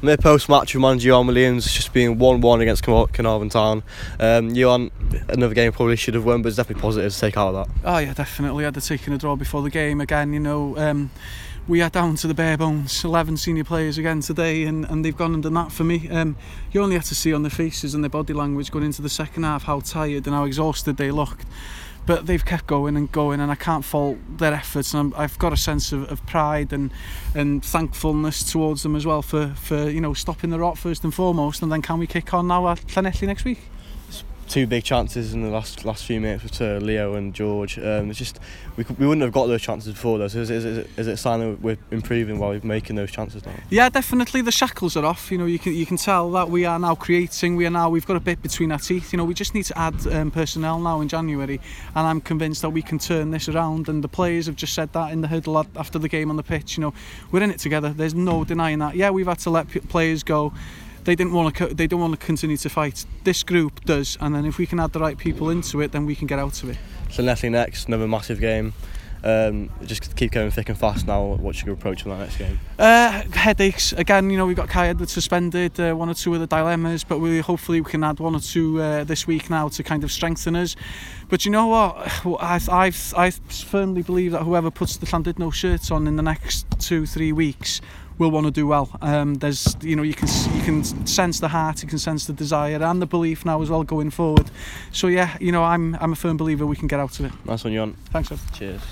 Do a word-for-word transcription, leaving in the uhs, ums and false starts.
My post-match with manager Johan Williams just being one one against Carnarvon Town. Um, Johan, another game probably should have won, but it's definitely positive to take out of that. Oh yeah, definitely. I'd have taken a draw before the game. Again, you know, um, we are down to the bare bones, eleven senior players again today, and, and they've gone and done that for me. Um, you only had to see on their faces and their body language going into the second half how tired and how exhausted they looked. But they've kept going and going, and I can't fault their efforts. And I'm, I've got a sense of, of pride and and thankfulness towards them as well for, for you know stopping the rot first and foremost. And then can we kick on now at Llanelli next week? Two big chances in the last last few minutes with uh, Leo and George. Um, it's just we we wouldn't have got those chances before though. So is, is, is, it, is it a sign that we're improving while we're making those chances now? Yeah, definitely. The shackles are off. You know, you can you can tell that we are now creating. We are now we've got a bit between our teeth. You know, we just need to add um, personnel now in January, and I'm convinced that we can turn this around. And the players have just said that in the huddle after the game on the pitch. You know, we're in it together. There's no denying that. Yeah, we've had to let p- players go. They didn't want to. They don't want to continue to fight. This group does, and then if we can add the right people into it, then we can get out of it. Llanelli next, another massive game. Um, just keep going thick and fast now. What's your approach on that next game? Uh, headaches again. You know, we've got Kai Edwards suspended. Uh, one or two of the dilemmas, but we hopefully we can add one or two uh, this week now to kind of strengthen us. But you know what? I I I firmly believe that whoever puts the Llandudno shirts on in the next two three weeks will want to do well. Um, there's, you know, you can you can sense the heart, you can sense the desire and the belief now as well going forward. So yeah, you know, I'm I'm a firm believer we can get out of it. Nice one, Johan. Thanks, sir. Cheers.